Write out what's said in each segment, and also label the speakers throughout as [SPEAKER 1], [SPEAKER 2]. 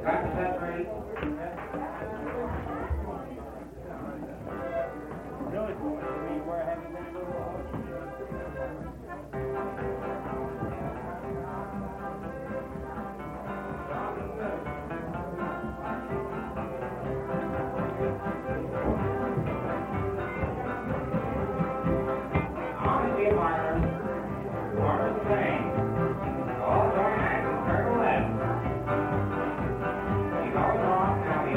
[SPEAKER 1] Practice that ready.
[SPEAKER 2] Really, boy, we were having this little
[SPEAKER 1] All door handles, turn left. He goes off, now the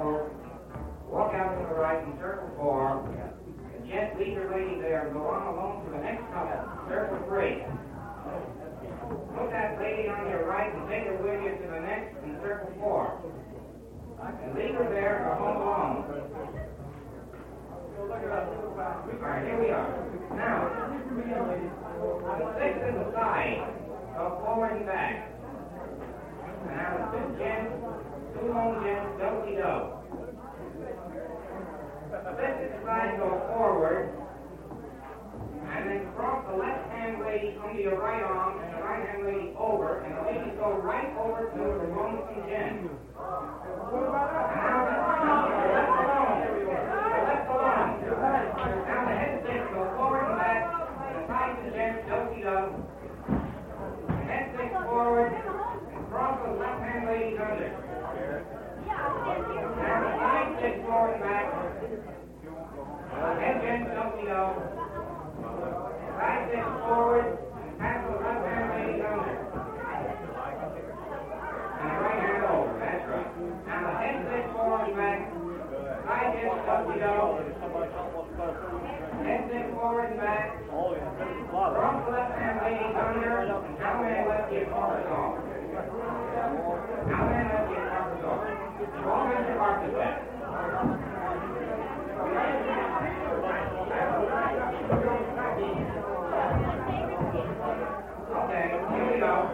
[SPEAKER 1] couple walk out to the right in circle 4. The gent lead your lady there and go on alone to the next couple, circle 3. Put that lady on your right and take her with you to the next in circle 4. And leave her there and go home alone. Alright, here we are. Now, the 6 in the side, go forward and back. And now the 2 gents, 2 lone gents, do-si-do. The 6 in the side, go forward. And then cross the left-hand lady under your right arm and the right-hand lady over, and the ladies go right over to the lonesome gent. And now the left alone. The left alone. Now the head six go forward and back, and the side to gent, do-si-do. The head six forward, and cross the left-hand ladies under. Now the side six forward and back. Head gent, do-si-do. Side six forward, and pass the left-hand lady under. And the right hand over, that's right. Now the head six forward and back. Side six, do-si-do. Head six forward and back. Cross the left-hand lady under, and now man left you carpet off. Now man left you carpet off. All kinds of carpet back. Okay, here we go.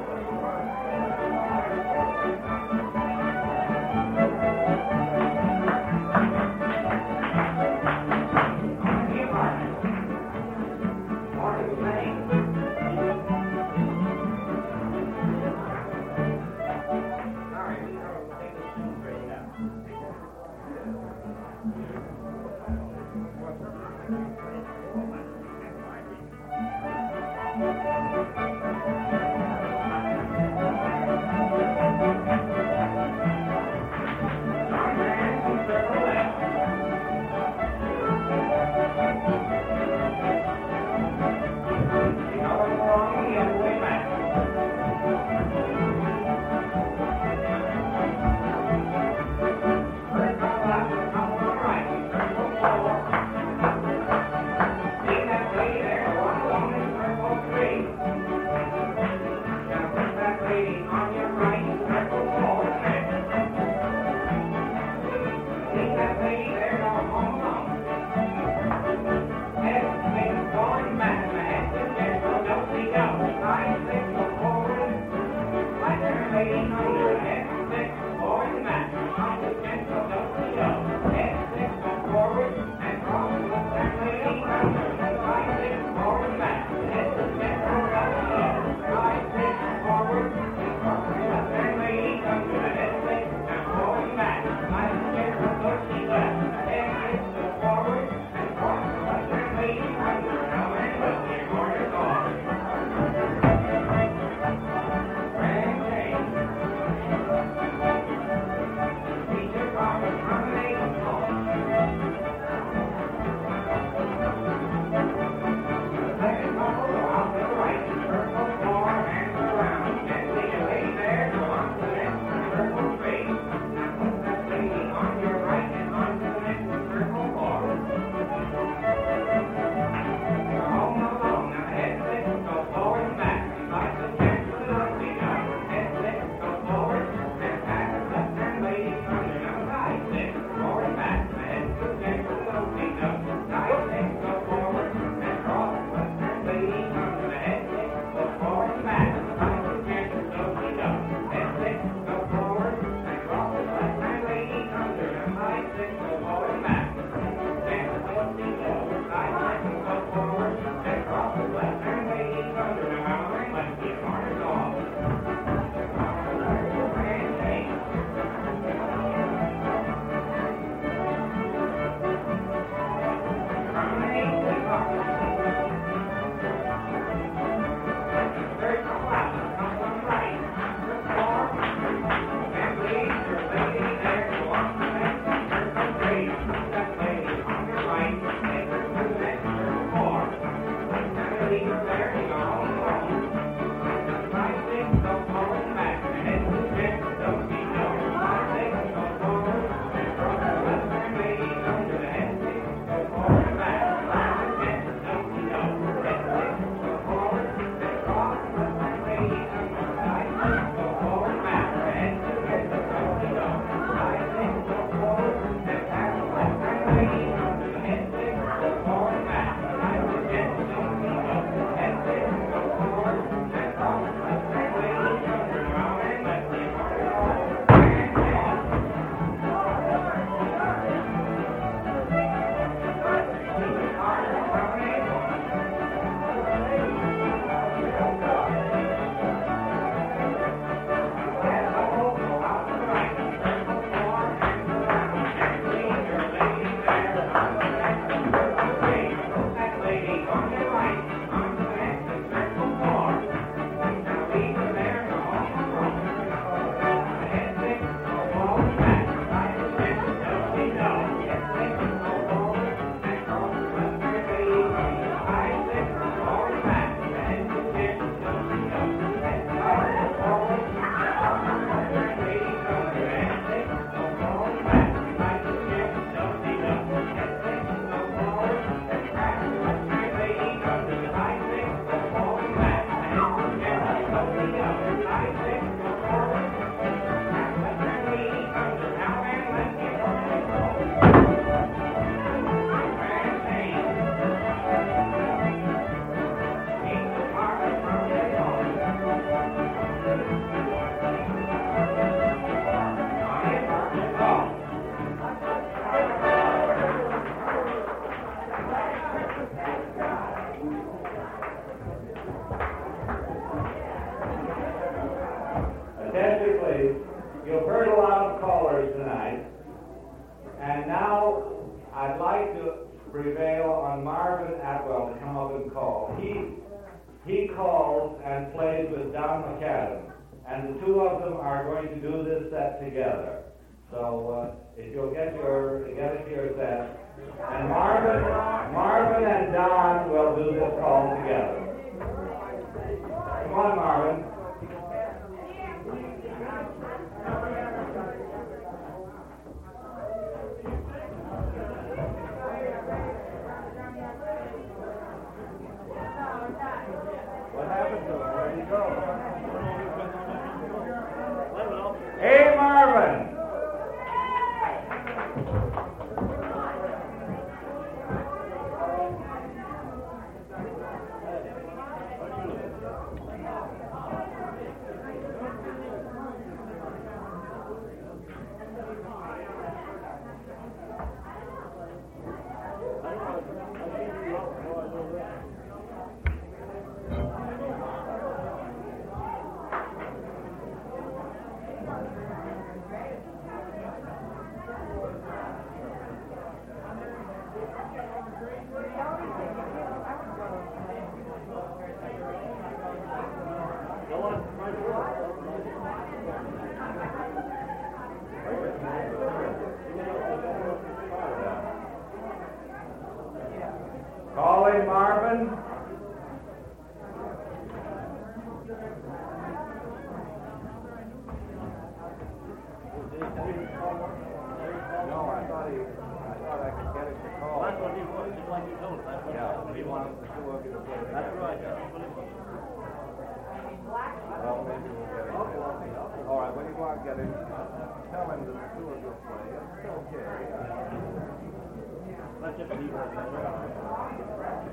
[SPEAKER 3] I'd like to prevail on Marvin Atwell to come up and call. He calls and plays with Don McAdam, and the two of them are going to do this set together. So if you'll get it to your set, and Marvin and Don will do this call together. Come on, Marvin. What happened to him? Where'd he go? Hey, Marvin! Calling Marvin. No, I thought I could get it to call.
[SPEAKER 2] That's what he wanted, just like you told us.
[SPEAKER 3] Yeah, he wants the two of you to play.
[SPEAKER 2] That's right.
[SPEAKER 3] Well, maybe we'll get it. All right, when you go out and get it, tell him that the two of you play. It's okay.
[SPEAKER 2] Let's just leave it.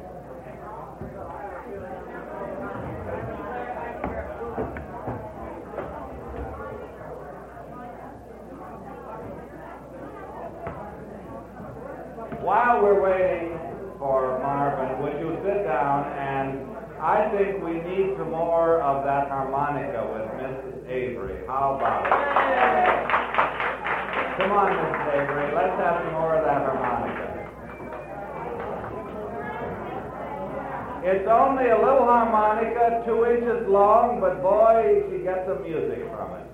[SPEAKER 3] While we're waiting for Marvin, would you sit down? And I think we need some more of that harmonica with Mrs. Avery. How about it? Come on, Mrs. Avery, let's have some more of that harmonica. It's only a little harmonica, 2 inches long, but boy, she gets some music from it.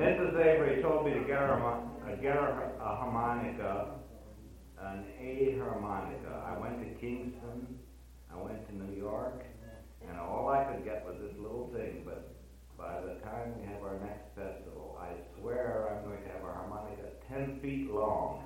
[SPEAKER 3] Mrs. Avery told me to get her a harmonica, an A harmonica. I went to Kingston, I went to New York, and all I could get was this little thing, but by the time we have our next festival, I swear I'm going to have a harmonica 10 feet long.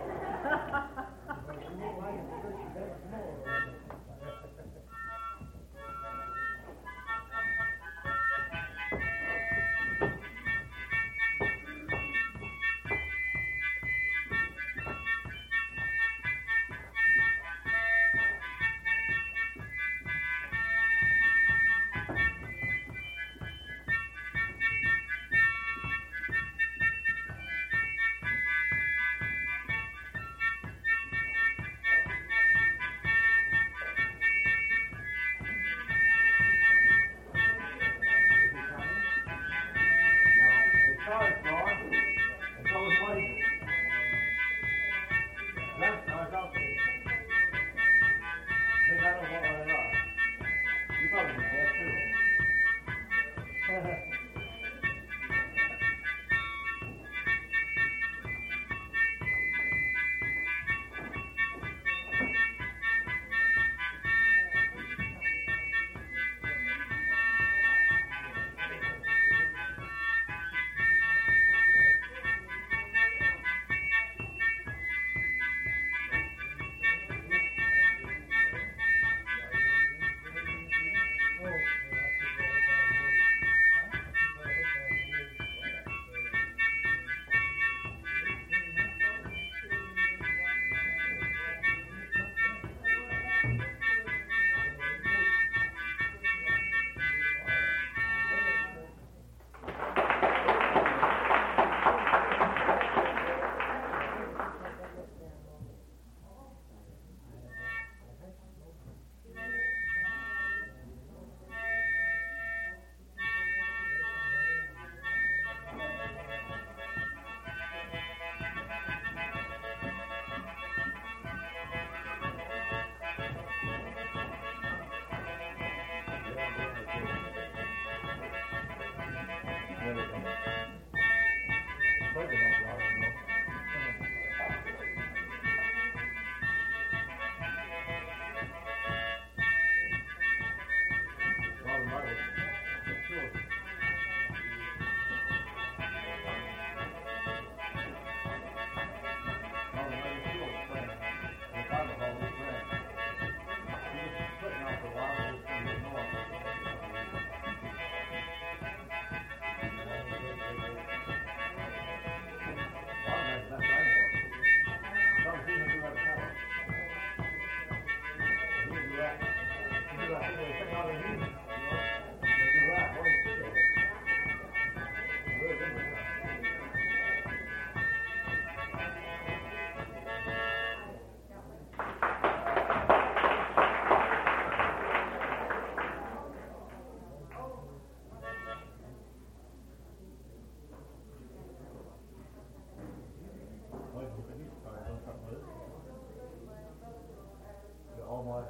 [SPEAKER 2] All my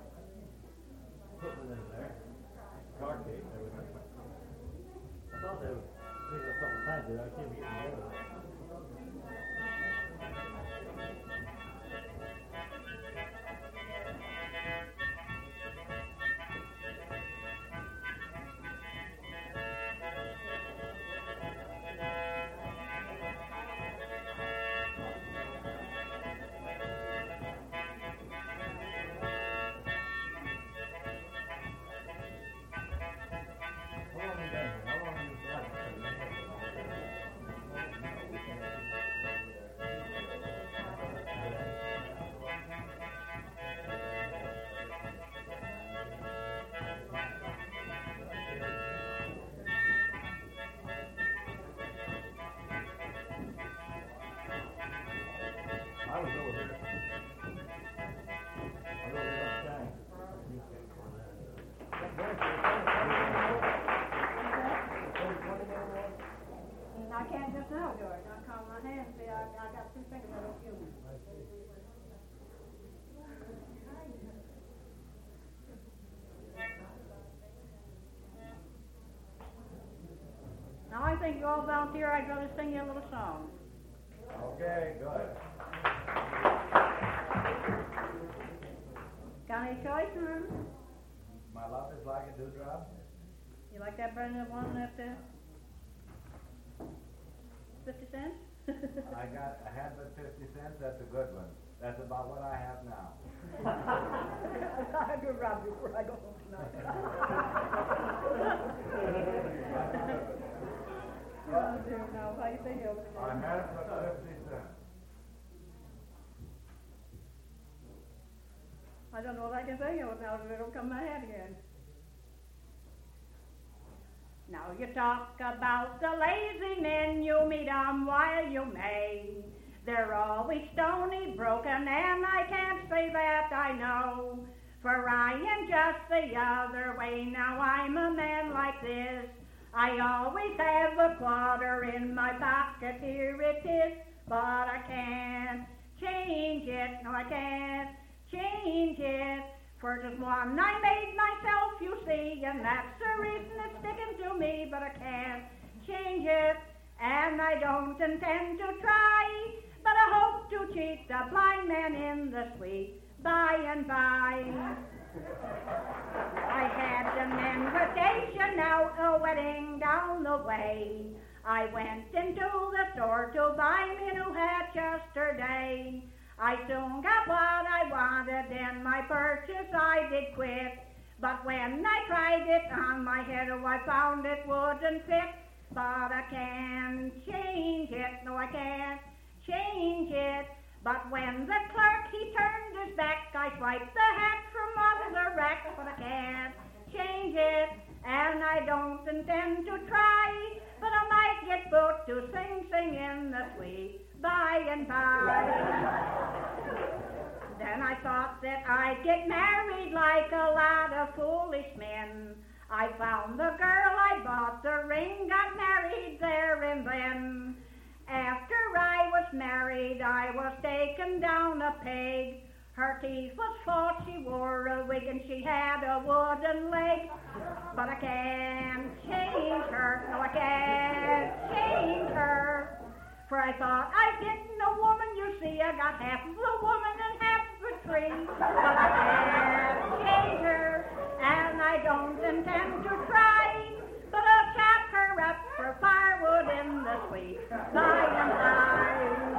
[SPEAKER 2] equipment in there, car case, everything. I thought they would take a couple of times, but I can't get together. How long have you been here? How long have you been here?
[SPEAKER 4] think you all volunteer, I'd rather sing you a little song.
[SPEAKER 3] Okay, go ahead.
[SPEAKER 4] Got any choice, remember?
[SPEAKER 3] My love is like a dewdrop.
[SPEAKER 4] You like that better than the one at 50 cents?
[SPEAKER 3] I had but 50 cents. That's a good one. That's about what I have now.
[SPEAKER 4] I do rob you before I go home tonight. Oh dear, now how you think of it?
[SPEAKER 3] I had but 50 cents.
[SPEAKER 4] I don't know what I can think of it now, it'll come in my head again. Now you talk about the lazy men, you meet 'em while you may. They're always stony broken, and I can't say that I know. For I am just the other way, now I'm a man like this. I always have a quarter in my pocket, here it is. But I can't change it, no I can't change it. For just one I made myself, you see, and that's the reason it's sticking to me. But I can't change it, and I don't intend to try. But I hope to cheat the blind man in the sweet by and by. I had an invitation now, a wedding down the way. I went into the store to buy me a new hat yesterday. I soon got what I wanted, and my purchase I did quit. But when I tried it on my head, oh, I found it wouldn't fit. But I can't change it, no I can't change it. But when the clerk he turned his back, I swiped the hat from off the rack. But I can't change it, and I don't intend to try. But I might get booked to sing in the sweet by and by. Then I thought that I'd get married like a lot of foolish men. I found the girl, I bought the ring, got married there and then. After I was married, I was taken down a peg. Her teeth was false, she wore a wig, and she had a wooden leg. But I can't change her, no I can't change her. For I thought I'd getting a woman, you see, I got half of a woman and half of a tree. But I can't change her, and I don't intend to try. But I'll chop her up for firewood in the sweet by and by.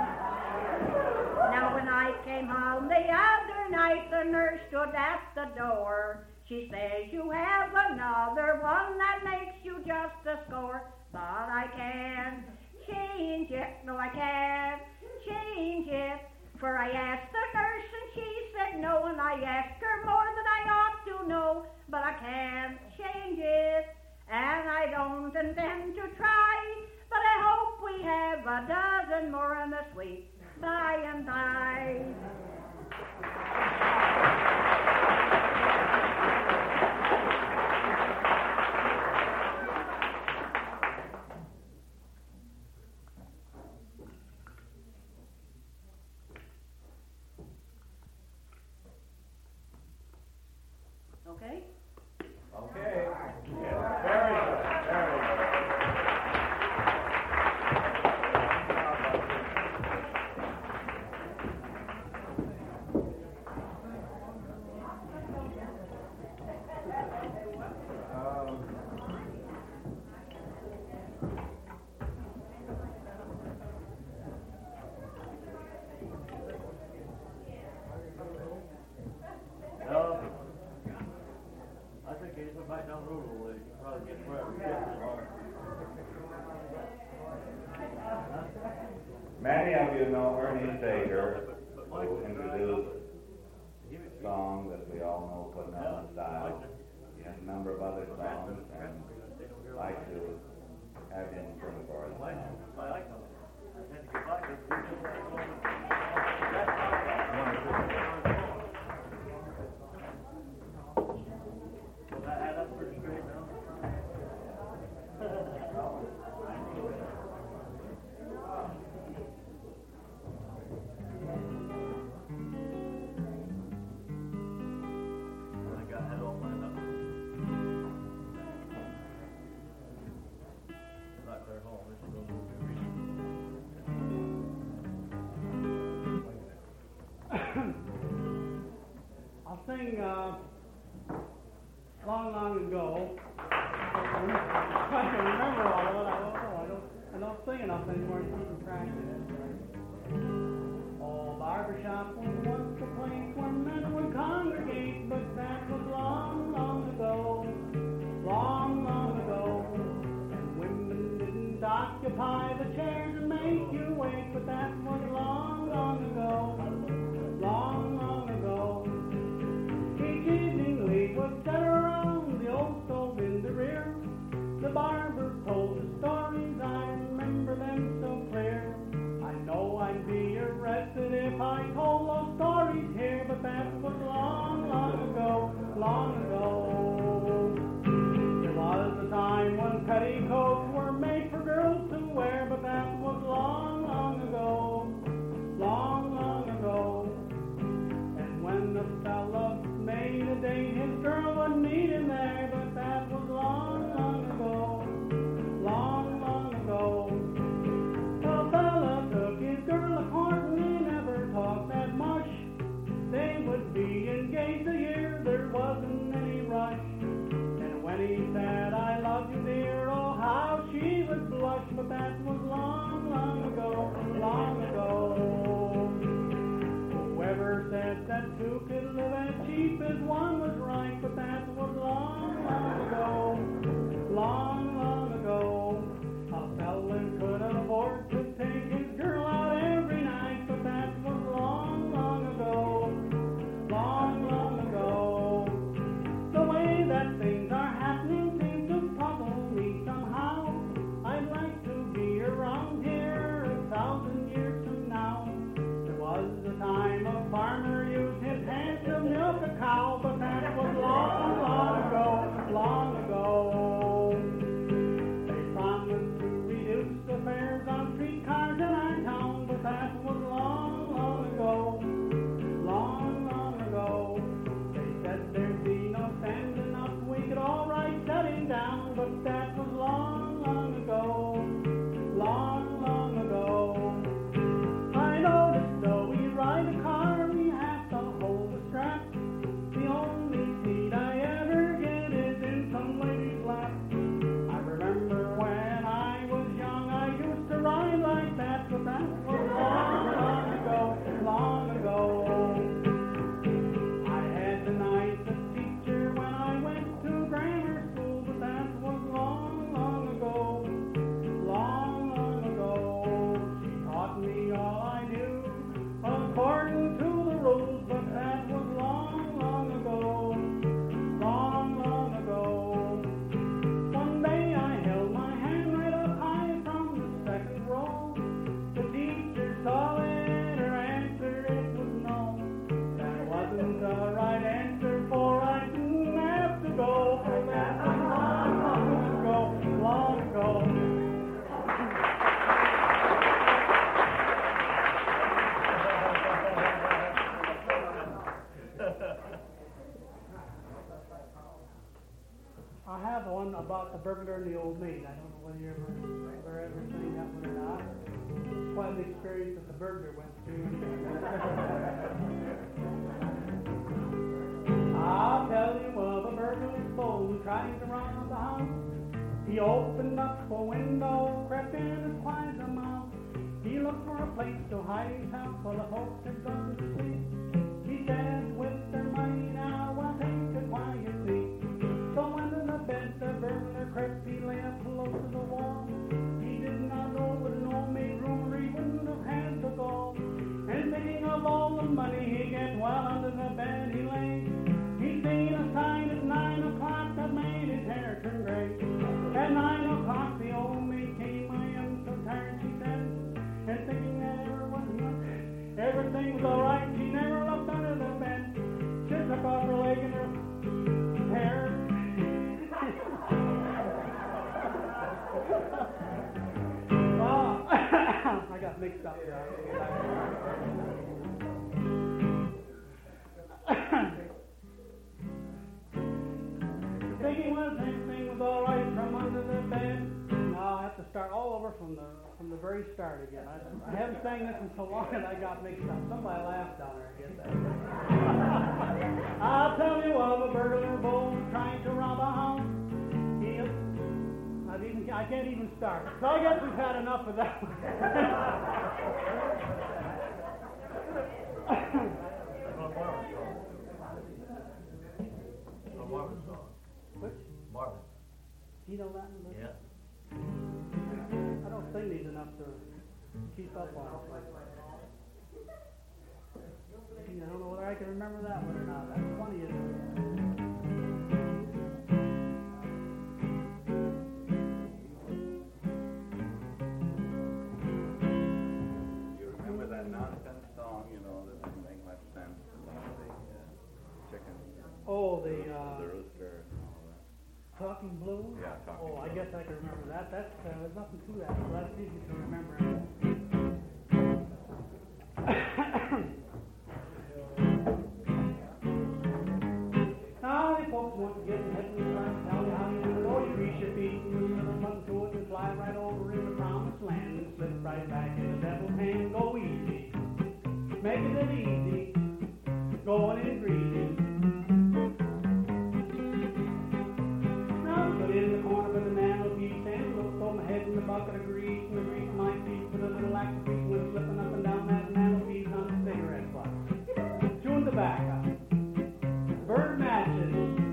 [SPEAKER 4] Now when I came home the other night, the nurse stood at the door. She says, you have another one that makes you just a score. But I can't change it, no I can't change it. For I asked the nurse and she said no, and I asked her more than I ought to know. But I can't change it, and I don't intend to try. But I hope we have a dozen more in the sweet by and by. Okay?
[SPEAKER 3] Okay. Yes, very good. Very good.
[SPEAKER 2] No, I think if I might down the road a little, you can probably get where we get to.
[SPEAKER 3] Many of you know Ernie Sager, who introduced a song that we all know, Putting Out in Style. He has a number of other songs, and I'd like to have him sing for us.
[SPEAKER 2] I like them. I tend to get back to that's pretty straight now. I got that all lined up. Not there.
[SPEAKER 5] sing long ago. I can remember all of it. I don't sing enough anymore to keep practice. Oh, barbershop was once a place where men would congregate, but that was long ago. Long ago. And women didn't occupy the chairs and make you wait, but that was long ago. Long ago. Each evening we would sit around the old stove in the rear. The barber told the stories, I remember them so clear. I know I'd be arrested if I told those stories here, but that was long ago. There was a time when petticoats were made for girls to wear, but that was long ago. Long ago. And when the fella made a date, his girl would meet him there, but that was long ago. Long ago. The fella took his girl a court and he never talked that much. They would be engaged a year, there wasn't any rush. And when he said, I love you dear, oh how she would blush, but that was long ago. Long ago. Whoever said that two could live as cheap as one was right, but that was long ago. Long ago. A fella could afford to take his girl out every night, but that was long ago. Long ago. The way that things are happening seems to puzzle me somehow. I'd like to be around here 1,000 years from now. There was a time a farmer used his hands to milk a cow, but that was long ago. Long ago. They promised to reduce the fares on streetcars in our town, but that was long ago. Long ago. They said there'd be no standing up, we could all right sitting down, but that was long ago. Long ago. I noticed though we ride a car, we have to hold the strap. The only seat I ever get is in some lady's lap. I remember when I was young, I used to ride like that, but that was long ago. Long ago. I had the nicest teacher when I went to grammar school, but that was long ago. Long ago. She taught me all I knew according to the rules, but that was long ago. Long ago. One day I held my hand right up high from the second row. The teacher saw it, her answer it was no. That wasn't the right answer, for I didn't have to go, for that was long ago. Long ago. I have one about the burglar and the old maid. I don't know whether you ever seen that one or not. It's quite an experience that the burglar went through. I'll tell you of a burglar's foe who tried to rob the house. He opened up a window, crept in as quiet as a mouse. He looked for a place to hide himself while the folks had gone to sleep. He said, with their money now, I'll take a quiet seat. So under the bed the burglar crept, he lay up close to the wall. He did not know it was an old maid room, or he wouldn't have had the gall. And thinking of all the money he'd get while under the bed he lay, he seen a sign at 9 o'clock that made his hair turn gray. At 9 o'clock the old maid came, I am so tired, she said, and thinking that everything was alright, she never looked under the bed. She took off her leg and her hair. I got mixed up there. Thinking everything was all right from under the bed. I'll have to start all over from the very start again. I haven't sang this in so long that I got mixed up. Somebody laughed down there again. I'll tell you of a burglar bold trying to rob a house. I can't even start. So I guess we've had enough of that one.
[SPEAKER 2] Marvin song.
[SPEAKER 5] Which?
[SPEAKER 2] Marvin.
[SPEAKER 5] Do you know that one?
[SPEAKER 2] Yeah.
[SPEAKER 5] I don't sing these enough to keep up on it. I don't know whether I can remember that one or not. That's funny, isn't it?
[SPEAKER 6] You remember that nonsense song, that doesn't make much sense about the chicken,
[SPEAKER 5] Oh,
[SPEAKER 6] the rooster and all that.
[SPEAKER 5] Talking Blues?
[SPEAKER 6] Yeah, Talking
[SPEAKER 5] Oh, I
[SPEAKER 6] Blues.
[SPEAKER 5] guess I can remember that. There's nothing to that, so that's easy to remember. Now, the folks want to get in heaven and try to tell you how you do it. Oh, you grease your feet and you slip a button to it and fly right over in the promised land and slip right back in the devil's hand. Go easy, making it easy, going in greasy. In the corner with the man with you stand, look for my head in the bucket of grease, and the grease might be with a little lax grease when slipping up and down that man with you on the cigarette butt. Chewing tobacco, bird matches.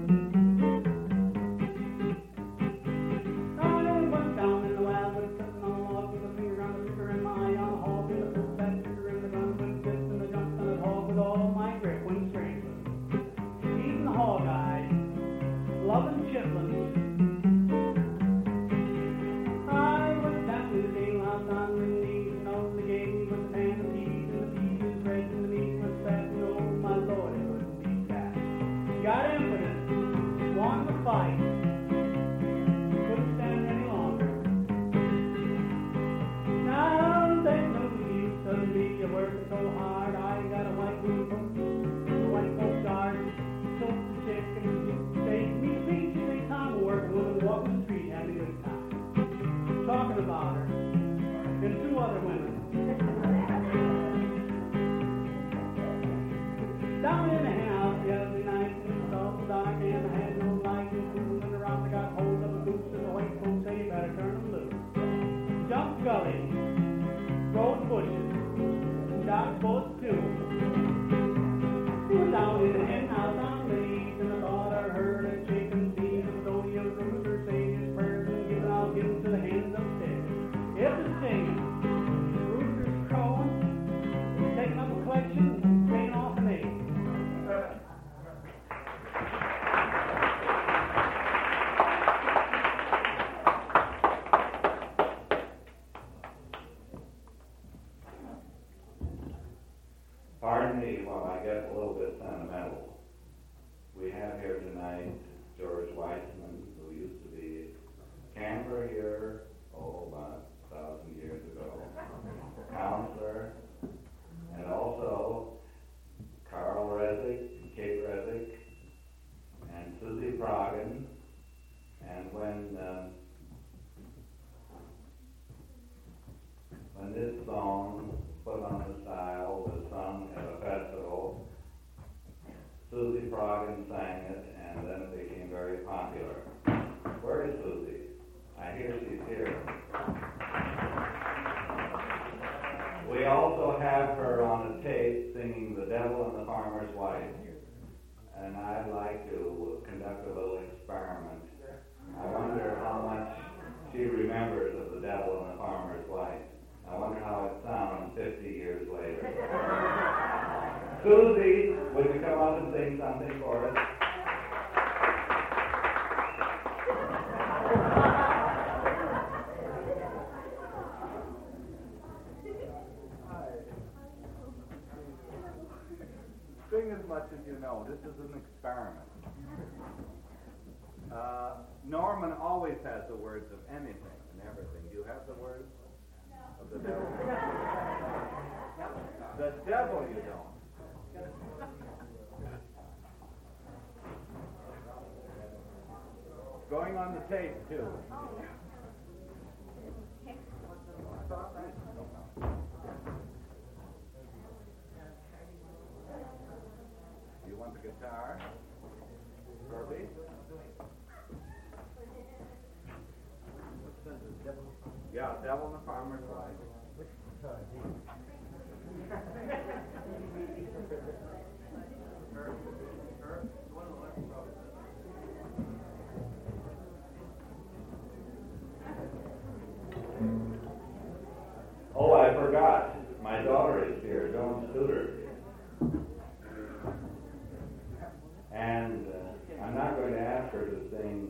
[SPEAKER 5] I went down in the lab with sitting on the log with a finger on the trigger and my eye on the hog with a first that trigger in the gun with tips and the jumps on the hog with all my grip when strangling. Eating the hog eyes, loving chitlins. Talking about her and two other women. Down in the house the other night, it was all dark and I had no light. And when the rock got hold of a goose and the white folks say you better turn them loose. Jumped gully, rode bushes, shot bullets too. He was down in the hen house on leaves and I thought I heard a chicken sneeze. And so the rooster saying his prayers and I'll give him to the hens upstairs. If the singing, roosters crowing, taking up a collection, and paying off an egg.
[SPEAKER 3] Pardon me while I get a little bit sentimental. We have here tonight George Weissman, who used to be a camper here, about 1,000 years ago, counselor, and also Carl Resnick, Kate Resnick, and Susie Pragen. And when this song, Put on the Style, was sung at a festival, Susie Pragen sang it, and then it became very popular. Where is Susie? I hear she's here. We also have her on a tape singing The Devil and the Farmer's Wife. And I'd like to conduct a little experiment. I wonder how much she remembers of The Devil and the Farmer's Wife. I wonder how it sounds 50 years later. Susie, would you come up and sing something for us?
[SPEAKER 6] Sing as much as you know. This is an experiment. Norman always has the words of anything and everything. Do you have the words of the devil? The devil you don't. Going on the tape too. You want the guitar? Herbie? Yeah, Devil and the Farmer's Wife.
[SPEAKER 3] Oh, I forgot. My daughter is here, Joan Studer. And I'm not going to ask her to sing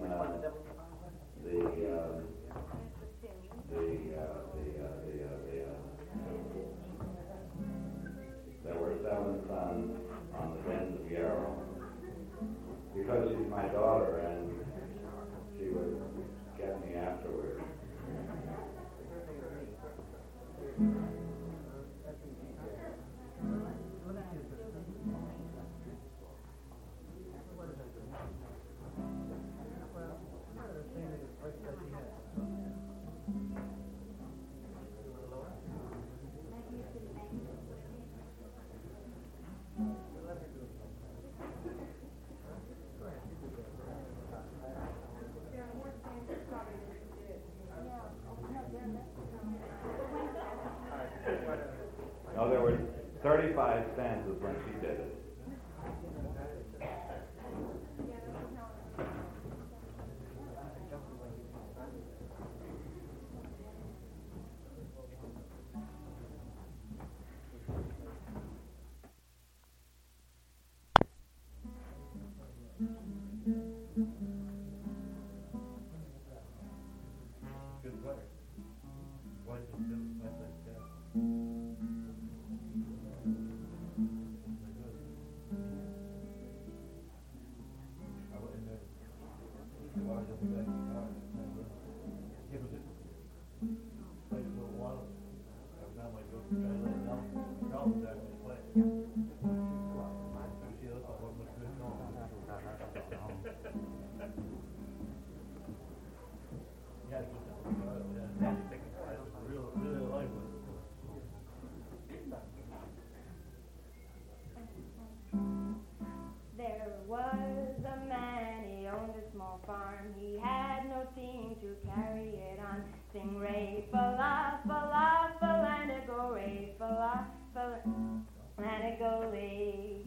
[SPEAKER 3] There Were Seven Sons on the Bends of Yarrow, because she's my daughter and she would get me afterwards. No, there were 35 stanzas when she did it.
[SPEAKER 2] Good weather. White and blue, nice like that. I went in there. I was up there. It was just played a little while. I was down my go to try to let it down. Carl was actually playing. She looked like what was good song. Yeah, it was really like it.
[SPEAKER 7] There was a man, he owned a small farm. He had no team to carry it on. Sing ray fa la falanigo ray fa la falanigo lee.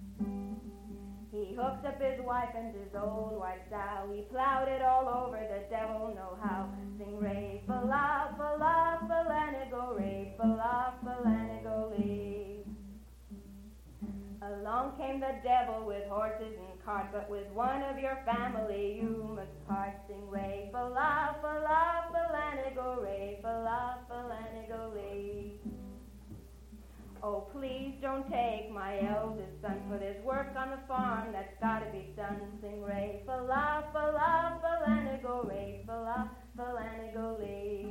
[SPEAKER 7] He hooked up his wife and his old white sow. He plowed it all over, the devil know how. Sing ray fa la falanigo ray fa la falanigo lee. Along came the devil with horses and carts, but with one of your family you must part. Sing ray fa la falanigo ray fa la falanigo lee. Oh, please don't take my eldest son, for there's work on the farm that's gotta be done. Sing ray fa la falanigo ray fa la falanigo lee.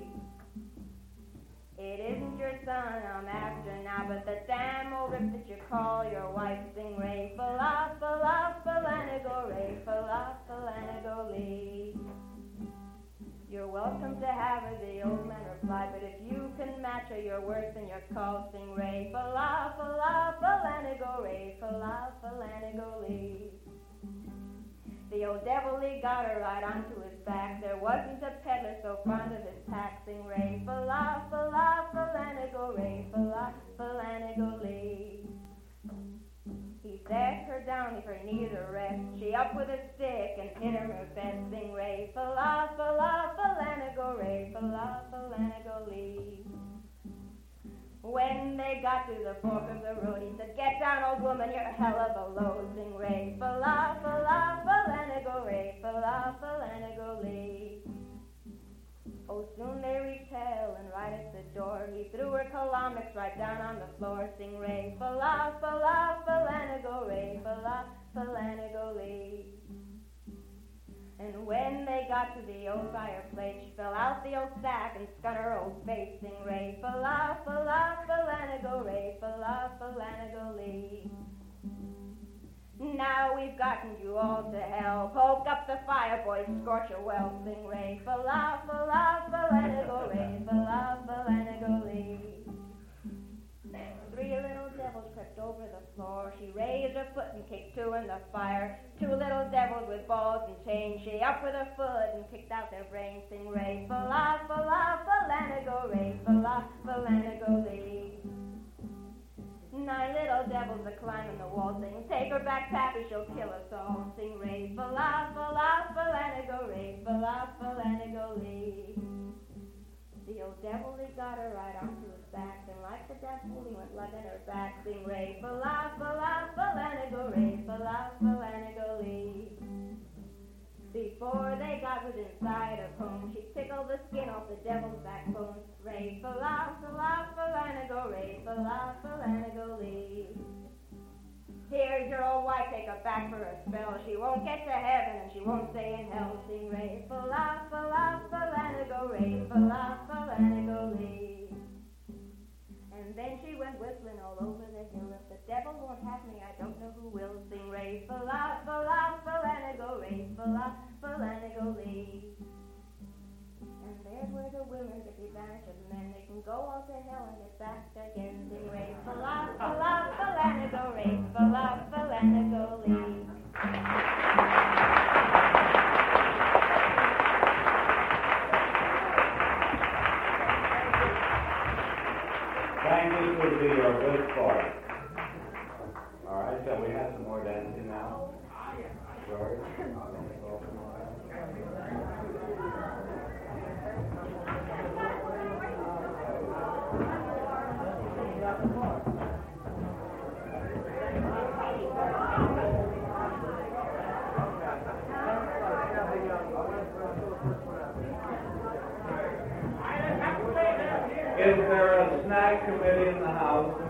[SPEAKER 7] It isn't your son I'm after now, but the damn old rip that you call your wife. Sing ray fa la falanigo ray fa la falanigo lee. You're welcome to have her, the old man replied, but if you can match her, you're worse than your call. Sing ray fa la falanigo ray fa la falanigo lee. The old devil, he got her right onto his back. There wasn't a peddler so fond of his pack. Sing ray fa la falanigo ray fa la falanigo lee. He set her down for neither rest. She up with a stick and hit her with best. Sing ray fa la falanigo ray fa la falanigo lee. When they got to the fork of the road, he said, "Get down, old woman, you're a hell of a load." Sing ray fa la falanigo ray fa la falanigo lee. Oh, soon they reached hell, and right at the door, he threw her colombics right down on the floor. Sing ray fa la falanigo ray fa la falanigo lee. And when they got to the old fireplace, she fell out the old sack and scun her old face. Sing ray fa la falanigo ray fa la falanigo lee. Now we've gotten you all to hell. Poke up the fire, boys, scorch a well. Sing ray, fa-la, fa-la, fa-la-na-go, ray, fa-la, fa-la-na-go-lee. 3 little devils crept over the floor. She raised her foot and kicked 2 in the fire. 2 little devils with balls and chains. She up with her foot and kicked out their brains. Sing ray, fa-la, fa-la, fa-la-na-go, ray, fa-la, fa-la-na-go-lee. 9 little devils are climbing the wall. Sing, take her back, Pappy, she'll kill us all. Sing ray, fa-la, fa-la, fa-la-na-go, ray, fa-la, fa-la-na-go-lee. The old devil, he got her right onto his back, and like the devil, he went lugging her back. Sing ray, fa-la, fa-la, fa-la-na-go, ray, fa-la, fa-la-na-go-lee. Before they got within sight of home, she tickled the skin off the devil's backbone. Ray, fa-la, fa-la, fa-la-na-go, ray, fa-la, fa-la-na-go-lee. Here's your old wife, take her back for a spell. She won't get to heaven and she won't stay in hell. Sing ray, fa-la, fa-la, fa-la-na-go, ray, fa-la, fa-la-na-go-lee. And then she went whistling all over the hill. If the devil won't have me, I don't know who will. Sing ray, fa-la, fa-la, fa-la-na-go, ray, fa-la, fa-la-na-go-lee. And there's where the women get the advantage of men. They can go all to hell and get back again. Sing ray, fa-la, fa-la, fa-la-na-go, ray, fa-la, fa-la-na-go-lee.
[SPEAKER 3] Thank you, Susie. You're a good sport. All right, shall we have some more dancing now? George? Is there a snack committee in the house?